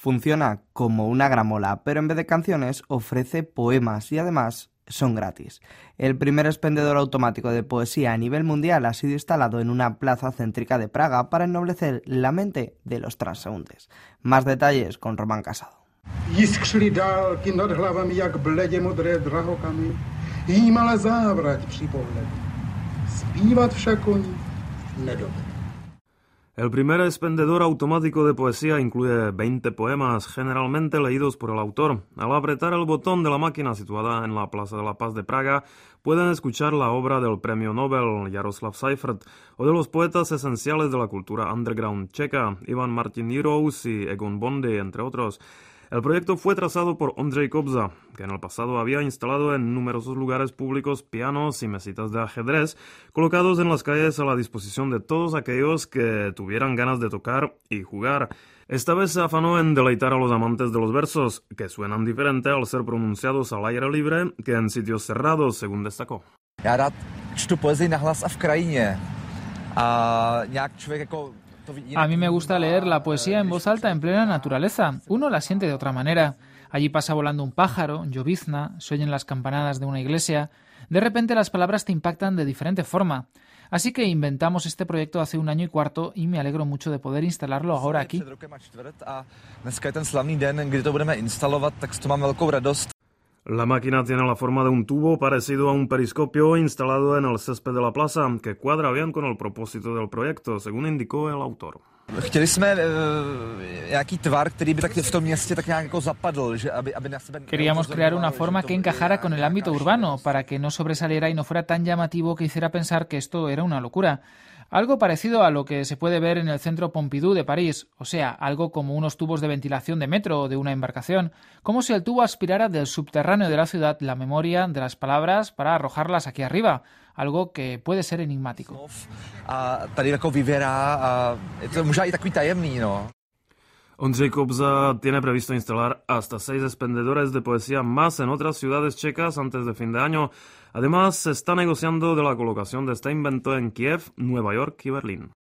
Funciona como una gramola, pero en vez de canciones ofrece poemas y además son gratis. El primer expendedor automático de poesía a nivel mundial ha sido instalado en una plaza céntrica de Praga para ennoblecer la mente de los transeúntes. Más detalles con Román Casado. Jiskřily dálky nad hlavami, jak bledě modré drahokamy, jímala závrať při pohledu. Zpívat však oni nedovedli. El primer expendedor automático de poesía incluye 20 poemas, generalmente leídos por el autor. Al apretar el botón de la máquina situada en la Plaza de la Paz de Praga, pueden escuchar la obra del premio Nobel Jaroslav Seifert o de los poetas esenciales de la cultura underground checa, Ivan Martin Jirous y Egon Bondy, entre otros. El proyecto fue trazado por Ondřej Kobza, que en el pasado había instalado en numerosos lugares públicos pianos y mesitas de ajedrez, colocados en las calles a la disposición de todos aquellos que tuvieran ganas de tocar y jugar. Esta vez se afanó en deleitar a los amantes de los versos, que suenan diferente al ser pronunciados al aire libre que en sitios cerrados, según destacó. Já rád čtu poezii nahlas a v krajině. A nějak člověk jako... A mí me gusta leer la poesía en voz alta en plena naturaleza. Uno la siente de otra manera. Allí pasa volando un pájaro, llovizna, se oyen las campanadas de una iglesia. De repente las palabras te impactan de diferente forma. Así que inventamos este proyecto hace 1 año y cuarto y me alegro mucho de poder instalarlo ahora aquí. La máquina tiene la forma de un tubo parecido a un periscopio instalado en el césped de la plaza, que cuadra bien con el propósito del proyecto, según indicó el autor. Chtěli jsme nějaký tvar, který by tak v tom městě tak nějak jako zapadl, že aby na sebe... Queríamos crear una forma que encajara con el ámbito urbano, para que no sobresaliera y no fuera tan llamativo que hiciera pensar que esto era una locura. Algo parecido a lo que se puede ver en el centro Pompidou de París, o sea, algo como unos tubos de ventilación de metro o de una embarcación, como si el tubo aspirara del subterráneo de la ciudad la memoria de las palabras para arrojarlas aquí arriba, algo que puede ser enigmático. A tady jako vyvěrá a je to možná i takový tajemný, no. Ondřej Kobza tiene previsto instalar hasta 6 expendedores de poesía más en otras ciudades checas antes de fin de año. Además, se está negociando de la colocación de este invento en Kiev, Nueva York y Berlín.